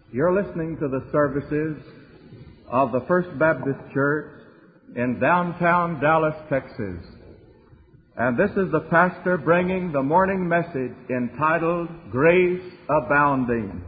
You're listening to the services of the First Baptist Church in downtown Dallas, Texas. And this is the pastor bringing the morning message entitled, Grace Abounding.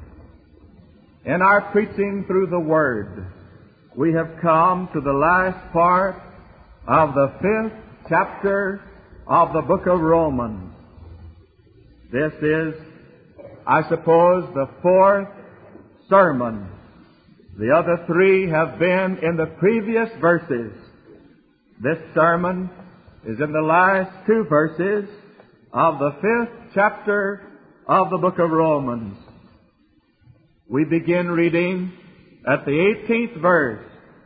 In our preaching through the Word, we have come to the last part of the 5th chapter of the book of Romans. This is, I suppose, the 4th sermon. The other 3 have been in the previous verses. This sermon is in the last 2 verses of the 5th chapter of the book of Romans. We begin reading at the 18th verse.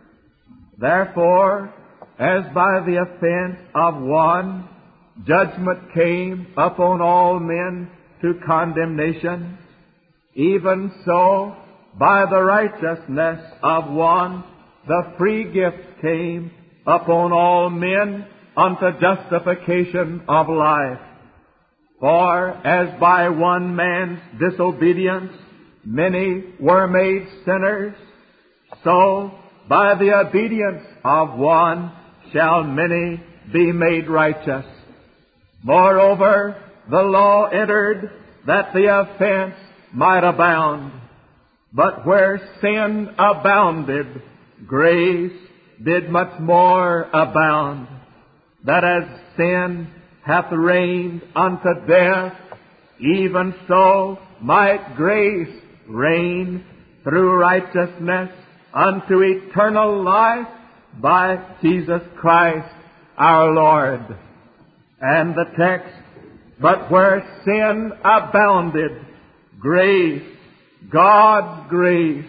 Therefore, as by the offense of one, judgment came upon all men to condemnation, even so, by the righteousness of one, the free gift came upon all men unto justification of life. For as by one man's disobedience many were made sinners, so by the obedience of one shall many be made righteous. Moreover, the law entered that the offense might abound. But where sin abounded, grace did much more abound, that as sin hath reigned unto death, even so might grace reign through righteousness unto eternal life by Jesus Christ our Lord. And the text, but where sin abounded, grace, God's grace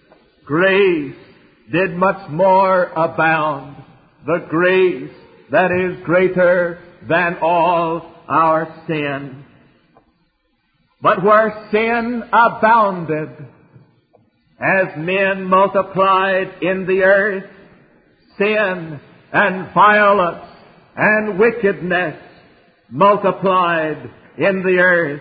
did much more abound, the grace that is greater than all our sin. But where sin abounded, as men multiplied in the earth, sin and violence and wickedness multiplied in the earth.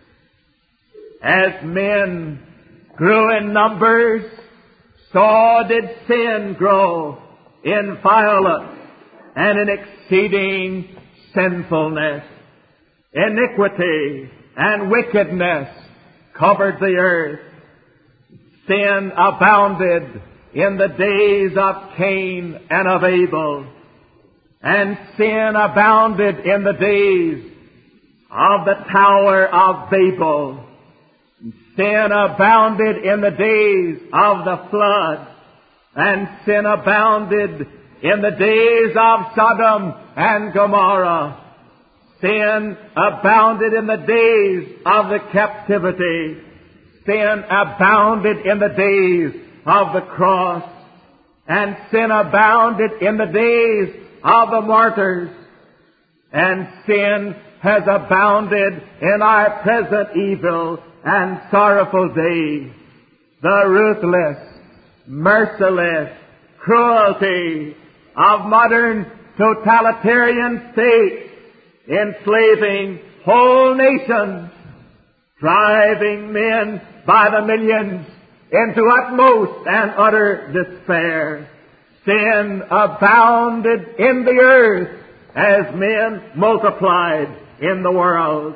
As men grew in numbers, so did sin grow in violence and in exceeding sinfulness. Iniquity and wickedness covered the earth. Sin abounded in the days of Cain and of Abel, and sin abounded in the days of the Tower of Babel. Sin abounded in the days of the flood, and sin abounded in the days of Sodom and Gomorrah. Sin abounded in the days of the captivity. Sin abounded in the days of the cross, and sin abounded in the days of the martyrs, and sin has abounded in our present evil and sorrowful day. The ruthless, merciless cruelty of modern totalitarian states, enslaving whole nations, driving men by the millions into utmost and utter despair. Sin abounded in the earth as men multiplied in the world.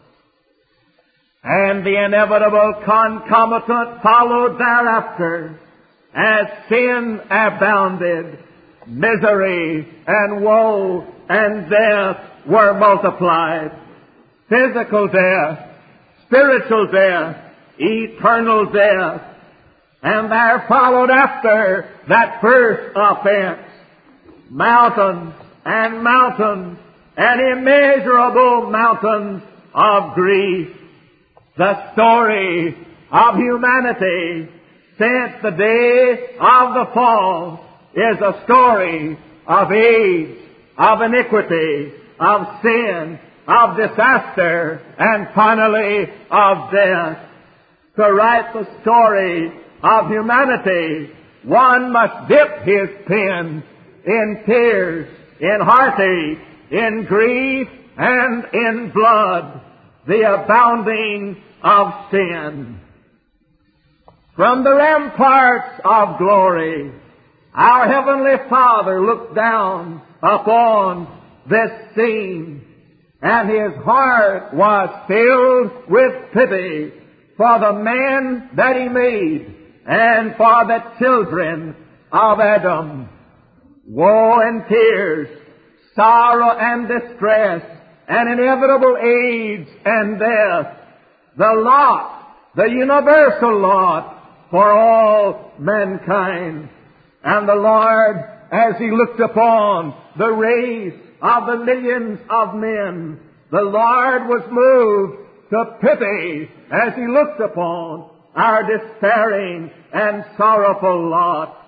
And the inevitable concomitant followed thereafter. As sin abounded, misery and woe and death were multiplied. Physical death, spiritual death, eternal death. And there followed after that first offense mountains and mountains and immeasurable mountains of grief. The story of humanity since the day of the fall is a story of age, of iniquity, of sin, of disaster, and finally of death. To write the story of humanity, one must dip his pen in tears, in heartache, in grief, and in blood, the abounding of sin. From the ramparts of glory, our Heavenly Father looked down upon this scene, and His heart was filled with pity for the man that He made and for the children of Adam. Woe and tears, sorrow and distress, and inevitable age and death, the lot, the universal lot for all mankind. And the Lord, as He looked upon the race of the millions of men, the Lord was moved to pity as He looked upon our despairing and sorrowful lot.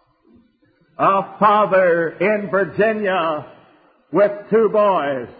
A father in Virginia with two boys,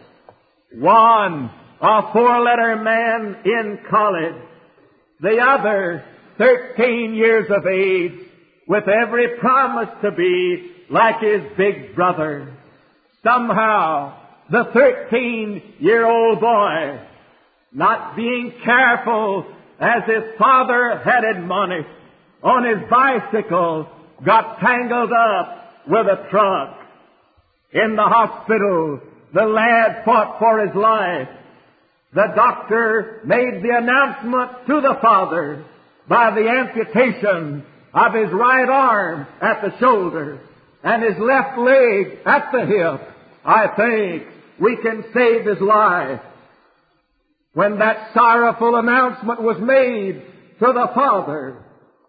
one a four-letter man in college, the other 13 years of age, with every promise to be like his big brother. Somehow, the 13-year-old boy, not being careful as his father had admonished, on his bicycle, got tangled up with a truck. In the hospital, the lad fought for his life. The doctor made the announcement to the father by the amputation of his right arm at the shoulder and his left leg at the hip. I think we can save his life. When that sorrowful announcement was made to the father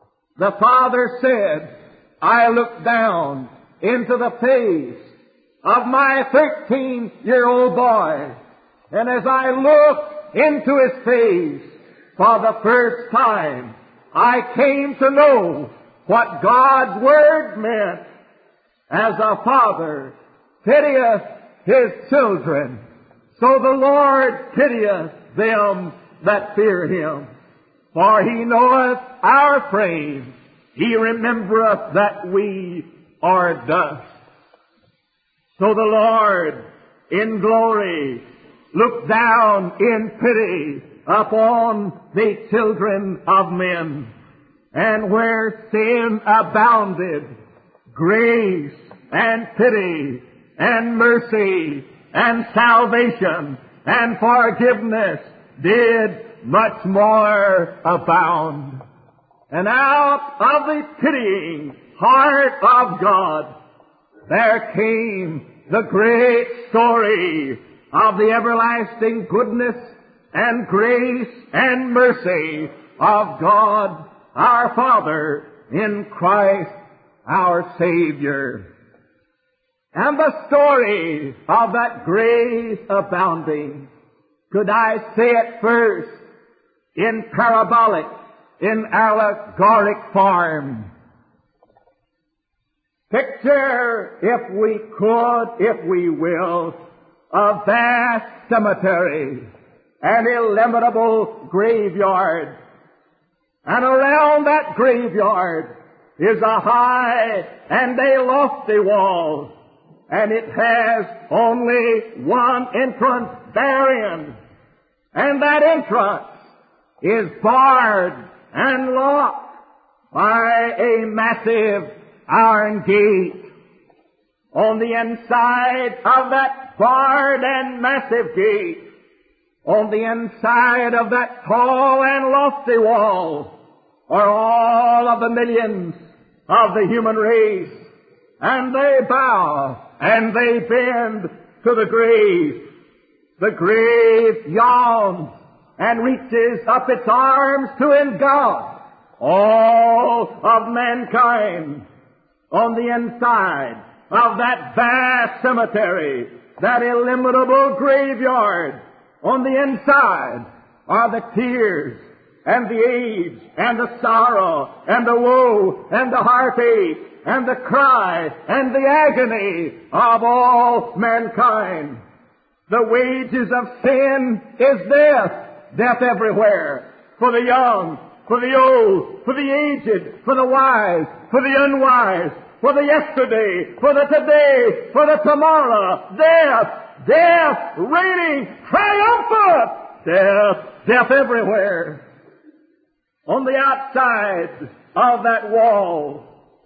said, I looked down into the face of my 13-year-old boy, and as I looked into his face for the first time, I came to know what God's Word meant. As a father pitieth his children, so the Lord pitieth them that fear Him. For He knoweth our frame, He remembereth that we are dust. So the Lord in glory looked down in pity upon the children of men. And where sin abounded, grace and pity and mercy and salvation and forgiveness did much more abound. And out of the pitying heart of God, there came the great story of the everlasting goodness and grace and mercy of God our Father in Christ our Savior. And the story of that grace abounding, could I say it first in parabolic, in allegoric form? Picture, if we could, if we will, a vast cemetery, an illimitable graveyard. And around that graveyard is a high and a lofty wall, and it has only one entrance therein. And that entrance is barred and locked by a massive iron gate. On the inside of that barred and massive gate, on the inside of that tall and lofty wall, are all of the millions of the human race. And they bow and they bend to the grave. The grave yawns and reaches up its arms to engulf all of mankind. On the inside of that vast cemetery, that illimitable graveyard, on the inside are the tears and the age and the sorrow and the woe and the heartache and the cry and the agony of all mankind. The wages of sin is death, death everywhere, for the young, for the old, for the aged, for the wise, for the unwise, for the yesterday, for the today, for the tomorrow. Death, death, reigning triumphant. Death, death everywhere. on the outside of that wall,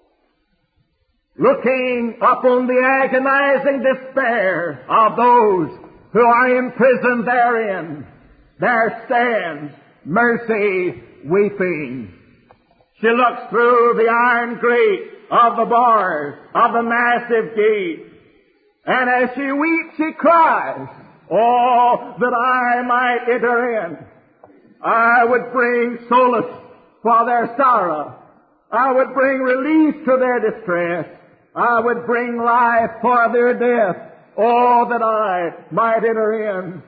looking upon the agonizing despair of those who are imprisoned therein, there stands Mercy weeping. She looks through the iron grate of the bars of the massive gate, and as she weeps, she cries, "Oh, that I might enter in. I would bring solace for their sorrow. I would bring relief to their distress. I would bring life for their death. Oh, that I might enter in."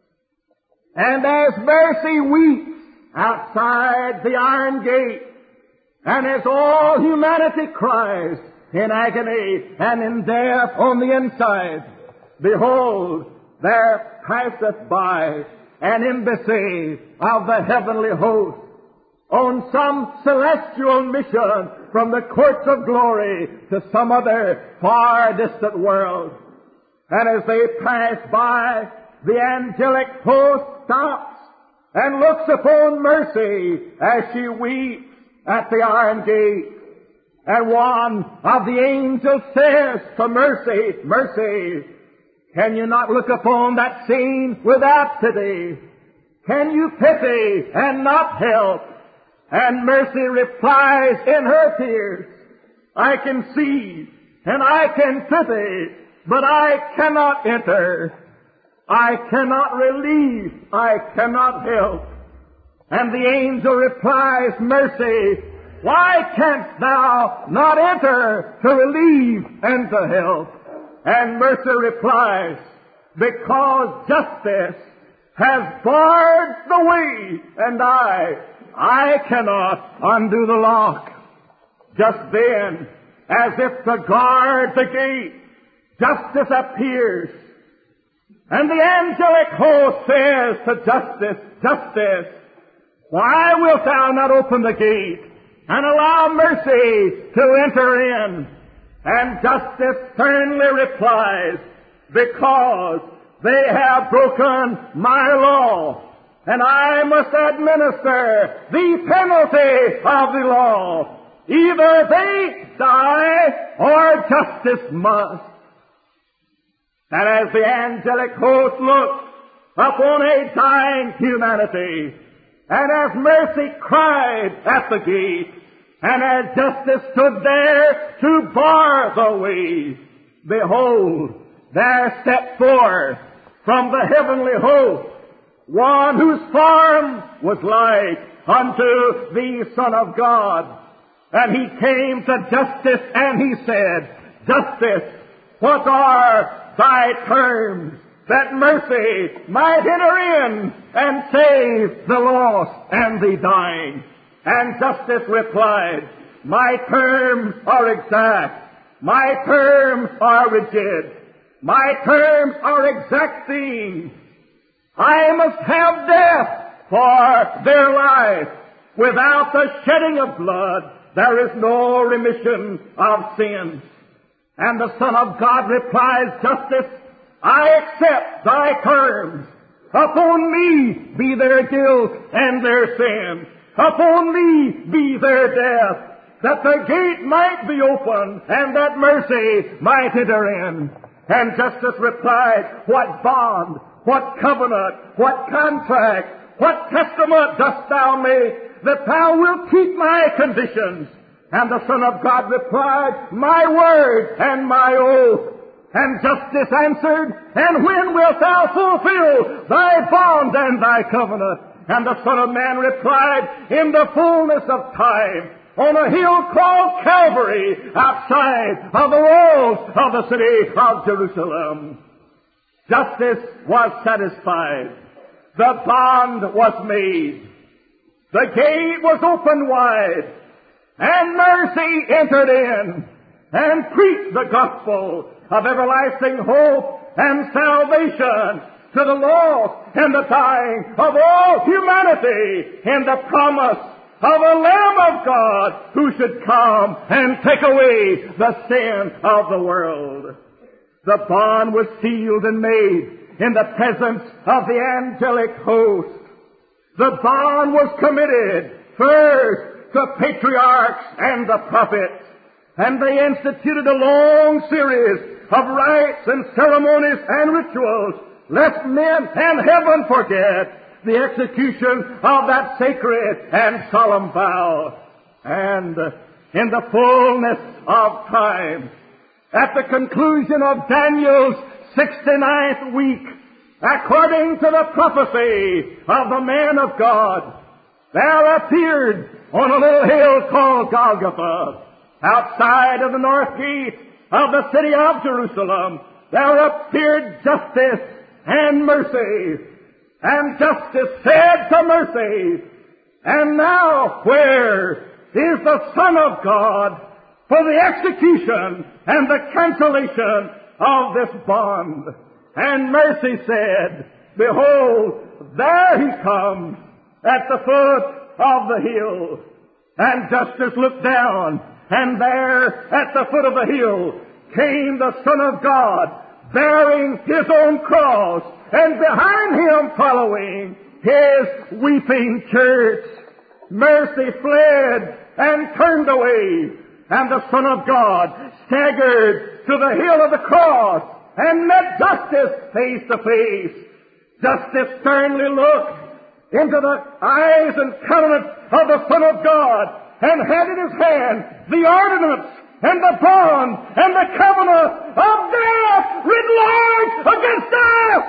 And as Mercy weeps outside the iron gate, and as all humanity cries in agony and in death on the inside, behold, there passeth by an embassy of the heavenly host on some celestial mission from the courts of glory to some other far distant world. And as they pass by, the angelic host stops and looks upon Mercy as she weeps at the iron gate. And one of the angels says to Mercy, "Mercy, can you not look upon that scene without pity? Can you pity and not help?" And Mercy replies in her tears, "I can see and I can pity, but I cannot enter. I cannot relieve, I cannot help." And the angel replies, "Mercy, why canst thou not enter to relieve and to help?" And Mercy replies, "Because justice has barred the way, and I cannot undo the lock." Just then, as if to guard the gate, Justice appears. And the angelic host says to Justice, "Justice, why wilt thou not open the gate and allow Mercy to enter in?" And Justice sternly replies, "Because they have broken my law, and I must administer the penalty of the law. Either they die or justice must." And as the angelic host looks upon a dying humanity, and as Mercy cried at the gate, and as Justice stood there to bar the way, behold, there stepped forth from the heavenly host one whose form was like unto the Son of God. And he came to Justice and he said, "Justice, what are thy terms, that Mercy might enter in and save the lost and the dying?" And Justice replied, "My terms are exact. My terms are rigid. My terms are exacting. I must have death for their life. Without the shedding of blood, there is no remission of sins." And the Son of God replies, "Justice, I accept thy terms. Upon me be their guilt and their sin. Upon me be their death, that the gate might be opened and that Mercy might enter in." And Justice replied, "What bond, what covenant, what contract, what testament dost thou make that thou wilt keep my conditions?" And the Son of God replied, "My word and my oath." And Justice answered, "And when wilt thou fulfill thy bond and thy covenant?" And the Son of Man replied, "In the fullness of time, on a hill called Calvary, outside of the walls of the city of Jerusalem." Justice was satisfied. The bond was made. The gate was opened wide. And Mercy entered in and preached the gospel of everlasting hope and salvation to the lost and the dying of all humanity, in the promise of a Lamb of God who should come and take away the sin of the world. The bond was sealed and made in the presence of the angelic host. The bond was committed first the patriarchs and the prophets, and they instituted a long series of rites and ceremonies and rituals, lest men and heaven forget the execution of that sacred and solemn vow. And in the fullness of time, at the conclusion of Daniel's 69th week, according to the prophecy of the man of God, there appeared on a little hill called Golgotha, outside of the north gate of the city of Jerusalem, there appeared justice and mercy. And justice said to mercy, and now where is the Son of God for the execution and the cancellation of this bond? And mercy said, behold, there he comes at the foot of the hill. And justice looked down, and there at the foot of the hill came the Son of God, bearing his own cross, and behind him following his weeping church. Mercy fled and turned away, and the Son of God staggered to the hill of the cross and met justice face to face. Justice sternly looked into the eyes and countenance of the Son of God and had in his hand the ordinance and the bond and the covenant of death writ large against death.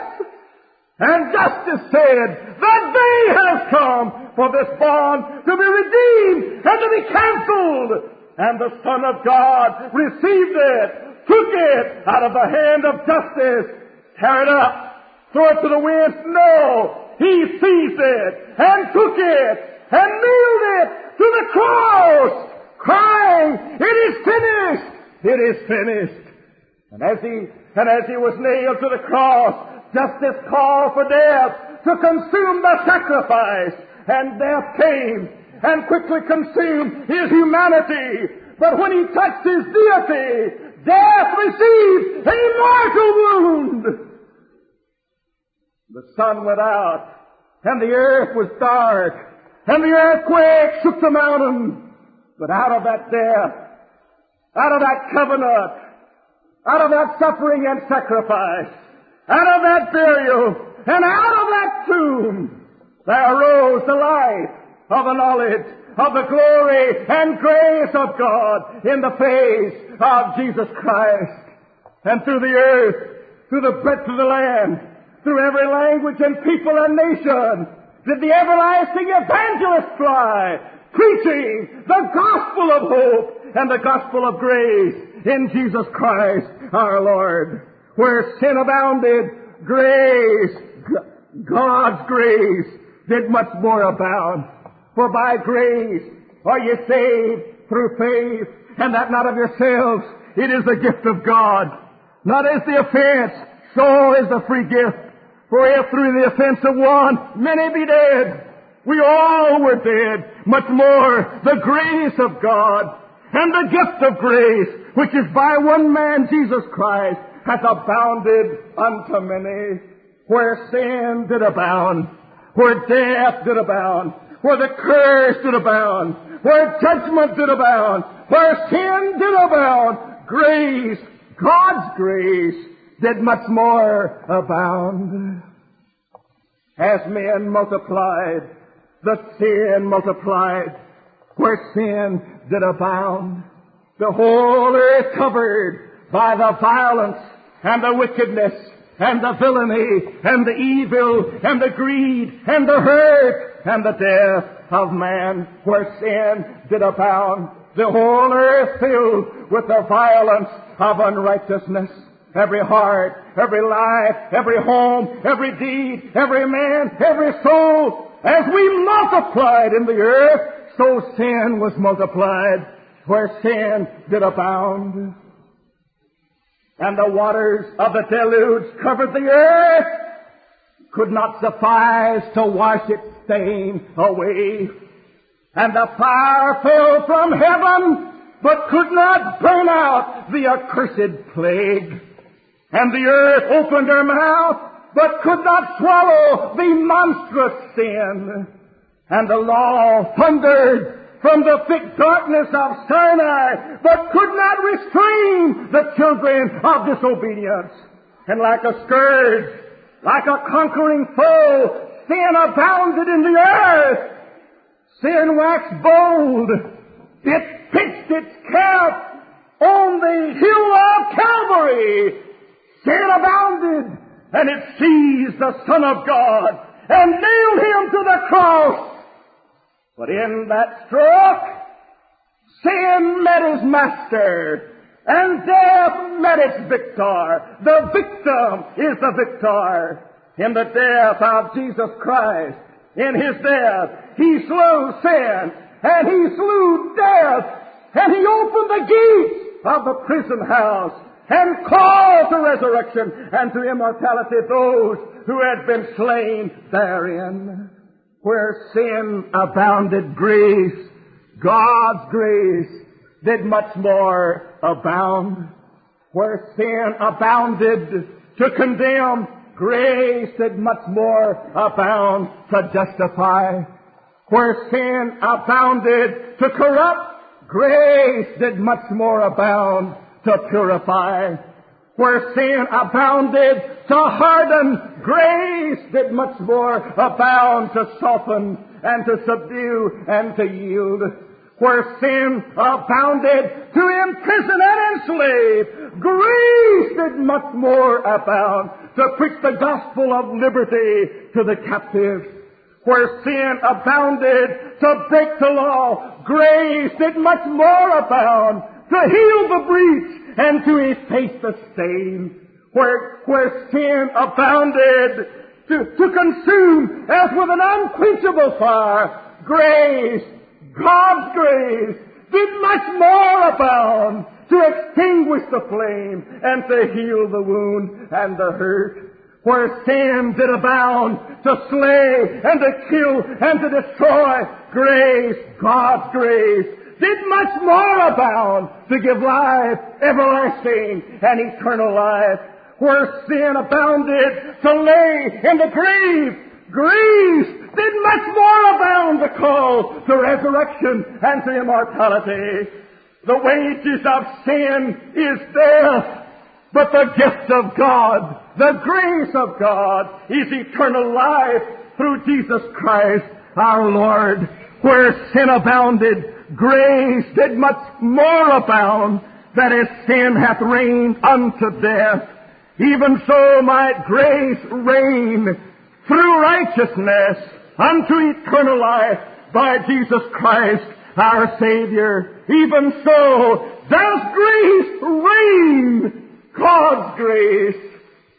And justice said, the day has come for this bond to be redeemed and to be canceled. And the Son of God received it, took it out of the hand of justice, tear it up, throw it to the winds. No, he seized it and took it and nailed it to the cross, crying, it is finished, it is finished. And as he was nailed to the cross, justice called for death to consume the sacrifice, and death came and quickly consumed his humanity. But when he touched his deity, death received a mortal wound. The sun went out, and the earth was dark, and the earthquake shook the mountain. But out of that death, out of that covenant, out of that suffering and sacrifice, out of that burial, and out of that tomb, there arose the light of the knowledge of the glory and grace of God in the face of Jesus Christ. And through the earth, through the breadth of the land, through every language and people and nation, did the everlasting evangelist fly, preaching the gospel of hope and the gospel of grace in Jesus Christ our Lord. Where sin abounded, grace, God's grace, did much more abound. For by grace are ye saved through faith, and that not of yourselves. It is the gift of God. Not as the offense, so is the free gift. For if through the offense of one many be dead, we all were dead, much more the grace of God and the gift of grace, which is by one man, Jesus Christ, hath abounded unto many. Where sin did abound, where death did abound, where the curse did abound, where judgment did abound, where sin did abound, grace, God's grace, did much more abound. As men multiplied, the sin multiplied. Where sin did abound, the whole earth covered by the violence and the wickedness and the villainy and the evil and the greed and the hurt and the death of man. Where sin did abound, the whole earth filled with the violence of unrighteousness. Every heart, every life, every home, every deed, every man, every soul, as we multiplied in the earth, so sin was multiplied. Where sin did abound, and the waters of the deluge covered the earth, could not suffice to wash its stain away. And the fire fell from heaven, but could not burn out the accursed plague. And the earth opened her mouth, but could not swallow the monstrous sin. And the law thundered from the thick darkness of Sinai, but could not restrain the children of disobedience. And like a scourge, like a conquering foe, sin abounded in the earth. Sin waxed bold. It pitched its camp on the hill of Calvary. Sin abounded, and it seized the Son of God and nailed him to the cross. But in that stroke, sin met his master, and death met its victor. The victim is the victor. In the death of Jesus Christ, in his death, he slew sin, and he slew death, and he opened the gates of the prison house, and called to resurrection and to immortality those who had been slain therein. Where sin abounded, grace, God's grace, did much more abound. Where sin abounded to condemn, grace did much more abound to justify. Where sin abounded to corrupt, grace did much more abound to purify. Where sin abounded to harden, grace did much more abound to soften and to subdue and to yield. Where sin abounded to imprison and enslave, grace did much more abound to preach the gospel of liberty to the captives. Where sin abounded to break the law, grace did much more abound to heal the breach and to efface the stain. Where sin abounded to consume as with an unquenchable fire, grace, God's grace, did much more abound to extinguish the flame and to heal the wound and the hurt. Where sin did abound to slay and to kill and to destroy, grace, God's grace, did much more abound to give life, everlasting and eternal life. Where sin abounded to lay in the grave, grace did much more abound to call to resurrection and to immortality. The wages of sin is death, but the gift of God, the grace of God, is eternal life through Jesus Christ our Lord. Where sin abounded, grace did much more abound, that as sin hath reigned unto death, even so might grace reign through righteousness unto eternal life by Jesus Christ our Savior. Even so does grace reign, God's grace.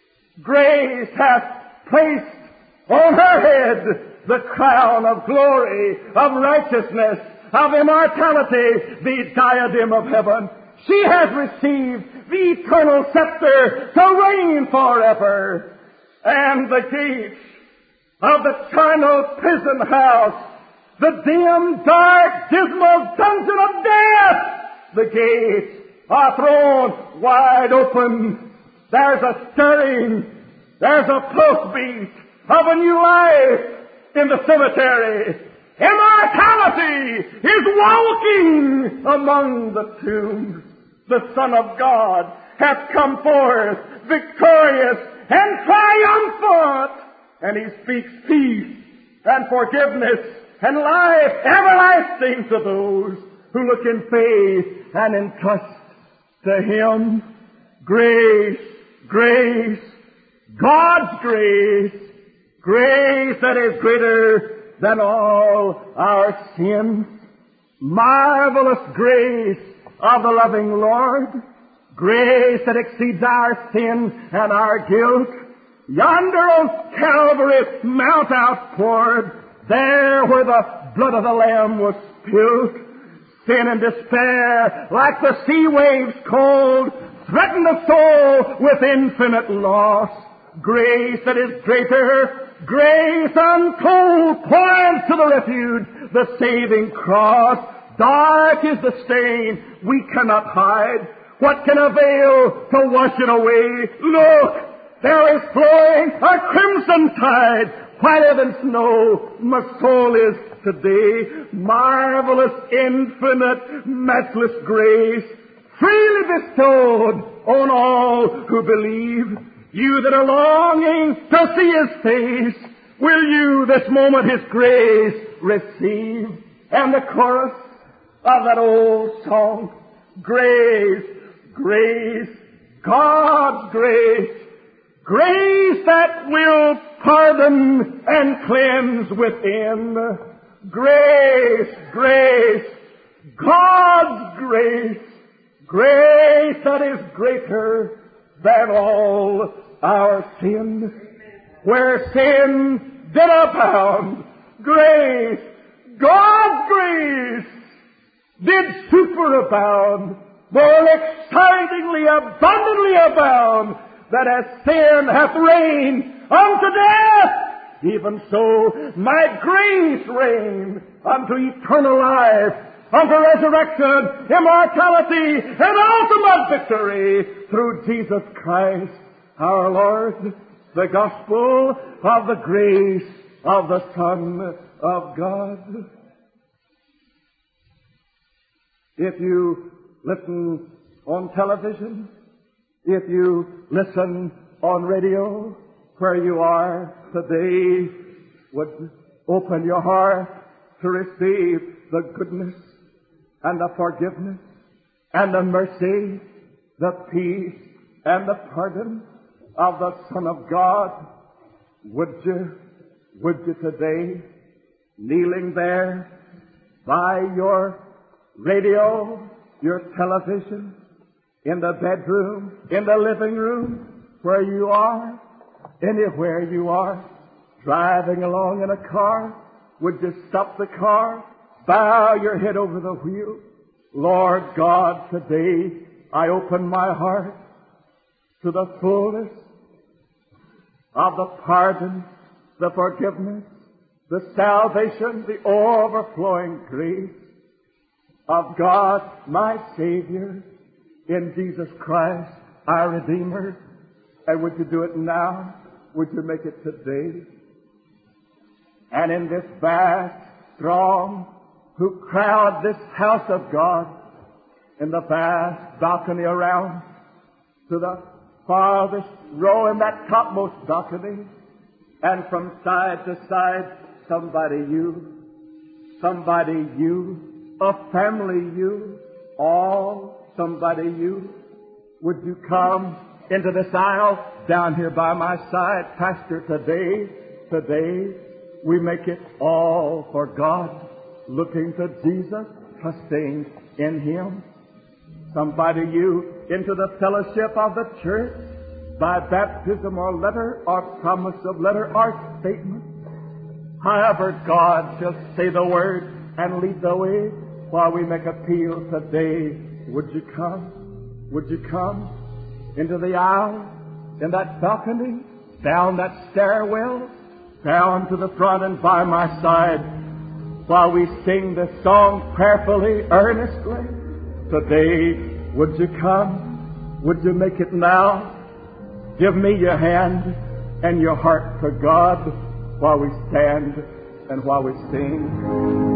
Grace hath placed on her head the crown of glory, of righteousness, of immortality, the diadem of heaven. She has received the eternal scepter to reign forever. And the gates of the charnel prison house, the dim, dark, dismal dungeon of death, the gates are thrown wide open. There's a stirring, there's a pulse beat of a new life in the cemetery. Immortality is walking among the tombs. The Son of God hath come forth victorious and triumphant, and he speaks peace and forgiveness and life everlasting to those who look in faith and in trust to him. Grace, grace, God's grace, grace that is greater than all our sins. Marvelous grace of the loving Lord, grace that exceeds our sin and our guilt. Yonder on Calvary's mount outpoured, there where the blood of the Lamb was spilled, sin and despair, like the sea waves cold, threaten the soul with infinite loss. Grace that is greater, grace untold, points to the refuge, the saving cross. Dark is the stain we cannot hide. What can avail to wash it away? Look, there is flowing a crimson tide. whiter than snow, my soul is today. Marvelous, infinite, matchless grace, freely bestowed on all who believe. You that are longing to see His face, will you this moment His grace receive? And the chorus of that old song, grace, grace, God's grace, grace that will pardon and cleanse within. Grace, grace, God's grace, grace that is greater than all our sin. Where sin did abound, grace, God's grace, did superabound, more excitingly, abundantly abound, that as sin hath reigned unto death, even so my grace reigned unto eternal life, unto resurrection, immortality, and ultimate victory through Jesus Christ our Lord. The gospel of the grace of the Son of God. If you listen on television, if you listen on radio, where you are today, would open your heart to receive the goodness and the forgiveness and the mercy, the peace and the pardon of the Son of God. Would you today, kneeling there by your radio, your television, in the bedroom, in the living room, where you are, anywhere you are, driving along in a car, would you stop the car, bow your head over the wheel? Lord God, today I open my heart to the fullness of the pardon, the forgiveness, the salvation, the overflowing grace of God, my Savior, in Jesus Christ, our Redeemer. And would you do it now? Would you make it today? And in this vast throng who crowd this house of God, in the vast balcony around, to the farthest row in that topmost balcony, and from side to side, somebody you, a family you, all somebody you. Would you come into this aisle down here by my side? Pastor, today we make it all for God, looking to Jesus, trusting in Him. Somebody you into the fellowship of the church by baptism or letter or promise of letter or statement. However, God shall say the word and lead the way while we make appeal today. Would you come? Would you come into the aisle, in that balcony, down that stairwell, down to the front and by my side while we sing this song prayerfully, earnestly? Today, would you come? Would you make it now? Give me your hand and your heart to God while we stand and while we sing.